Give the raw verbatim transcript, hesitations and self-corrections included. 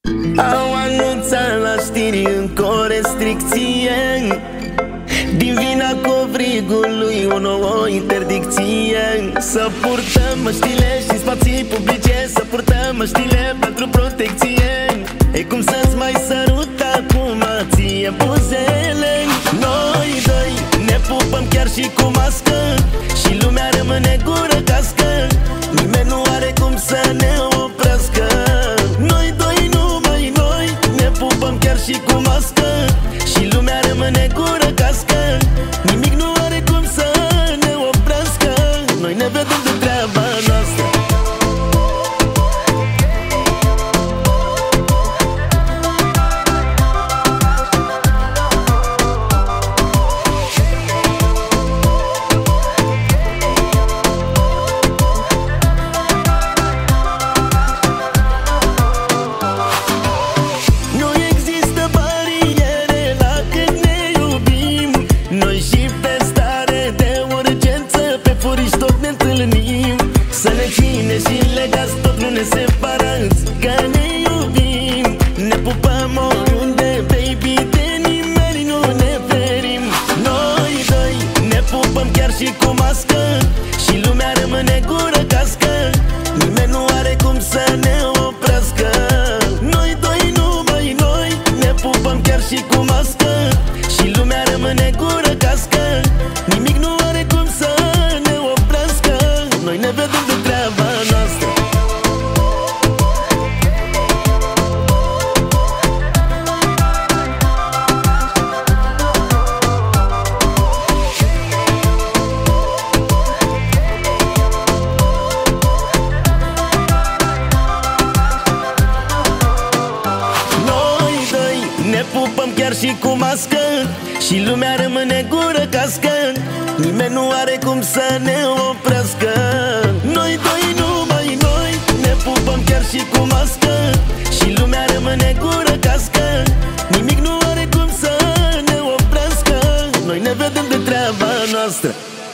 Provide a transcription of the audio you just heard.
Au anunțat la știri încă o restricție din vina covrigului, o nouă interdicție. Să purtăm măștile și în spații publice, să purtăm măștile pentru protecție. E cum să-ți mai sărut acum ție buzele. Noi doi ne pupăm chiar și cu mască și lumea rămâne gură cască. Nimeni nu are cum să ne oprească. Noi doi, numai noi, ne pupăm chiar și cu mască și lumea rămâne gură cască. Nimic nu are cum să ne oprească. Noi ne vedem de treaba noastră. Să ne ține și legați, tot nu ne separați, că ne iubim. Ne pupăm oriunde, baby, de nimeni nu ne ferim. Noi doi ne pupăm chiar și cu mască și lumea rămâne gură cască. Nimeni nu are cum să ne oprească. Noi doi, numai noi, ne pupăm chiar și cu mască și lumea rămâne gură cască. Nimic nu are cum să ne oprească. Noi ne vedem de treaba noastră. Noi doi ne pupăm chiar și cu mască și lumea rămâne gură cască. Nimeni nu are cum să ne oprească. Noi doi, numai noi, ne pupăm chiar și cu mască și lumea rămâne gură cască. Nimic nu are cum să ne oprească. Noi ne vedem de treaba noastră.